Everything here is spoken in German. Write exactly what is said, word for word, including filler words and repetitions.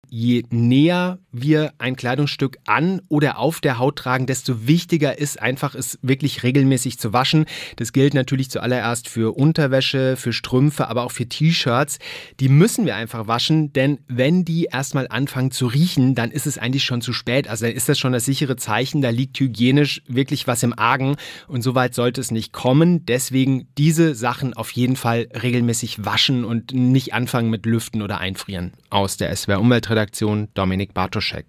je näher wir ein Kleidungsstück an oder auf der Haut tragen, desto wichtiger ist einfach, es wirklich regelmäßig zu waschen. Das gilt natürlich zuallererst für Unterwäsche, für Strümpfe, aber auch für T-Shirts. Die müssen wir einfach waschen, denn wenn die erstmal anfangen zu riechen, dann ist es eigentlich schon zu spät. Also dann ist das schon das sichere Zeichen, da liegt hygienisch wirklich was im Argen und so weit sollte es nicht kommen. Deswegen diese Sachen auf jeden Fall regelmäßig waschen und nicht anfangen mit Lüften oder Einfrieren. Aus der S W R Umweltredaktion, Dominik Bartoschek.